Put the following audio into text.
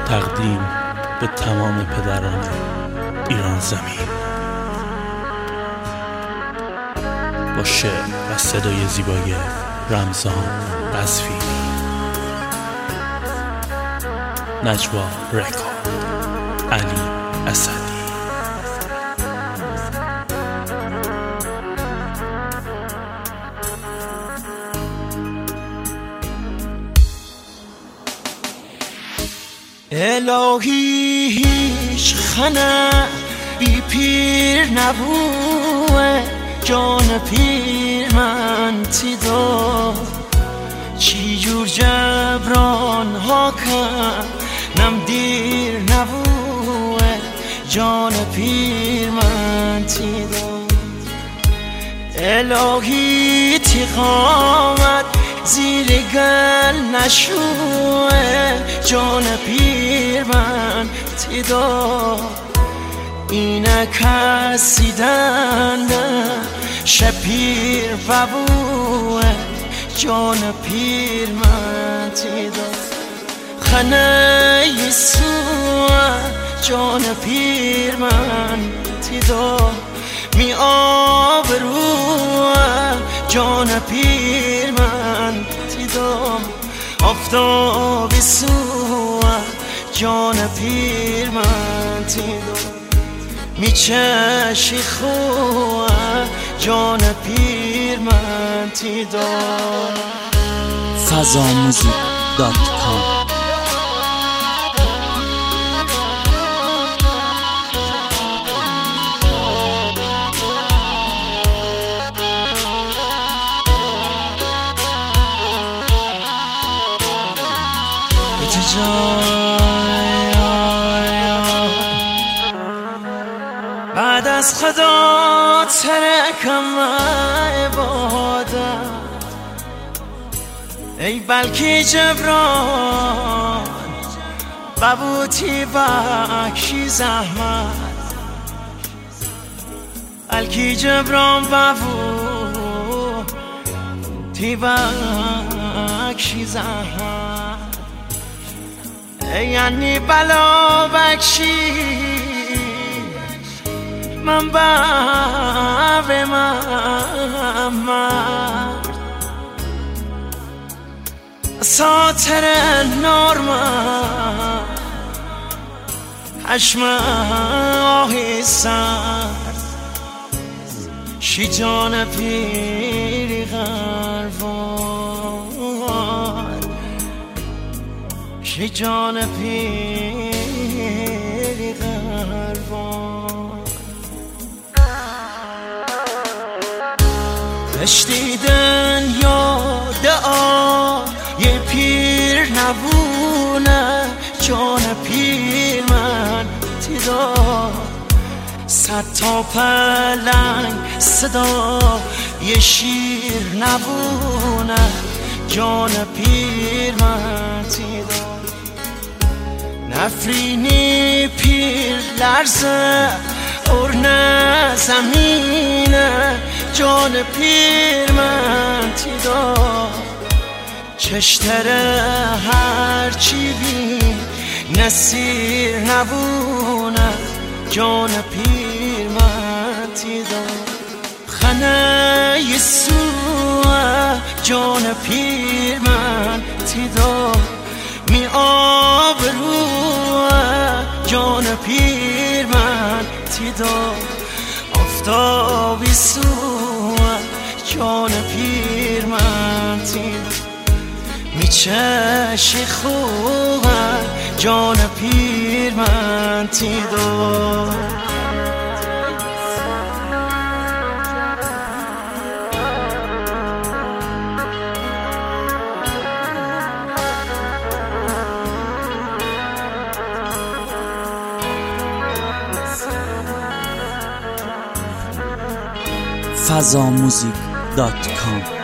تقدیم به تمام پدران ایران زمین، با شعر و صدای زیبای رمضان قزوینی. نجوا رکورد، علی اسدی. الهی هیچ خنه بی پیر نبوه، جان پیر من تی داد چی جور جبران ها کنم دیر نبوه، جان پیر من تی داد. الهی تی قامت زیر گل نشوه، جان پیر من تی داد. اینه کسی دنده شپیر ببوه، جان پیر من تی داد. خنه یسوع جان پیر من تی داد. می آبروه جان پیر من تی داد. آفتابی سوه جان پیر من تی داد. می چشی خوه جان پیر من تی داد. fazamusic.com بعد از خدا ترکم عبادت، ای بلکی جبران ببوتی بکشی زحمت، بلکی جبران ببوتی بکشی زحمت، یعنی بلا بکشی من بر مرد. ساتر نارمن حشم آهی سر، شی جان پیری غربان، شی جان پیری غربان. دشتیدن یاد یه پیر نبونه، جان پیر من تی داد. صد تا پلنگ صدا یه شیر نبونه، جان پیر من تی داد. نفرینی پیر لرزه ارنه زمینه، جان پیر من تی داد. چشتره هرچی بین نسیر نبونه، جان پیر من تی داد. خنه یسوع جان پیر من تی داد. می آبروه جان پیر من تی داد. آفتابی سوه جان پیر من تی داد. می چشی خوه جان پیر من تی داد. fazamusic.com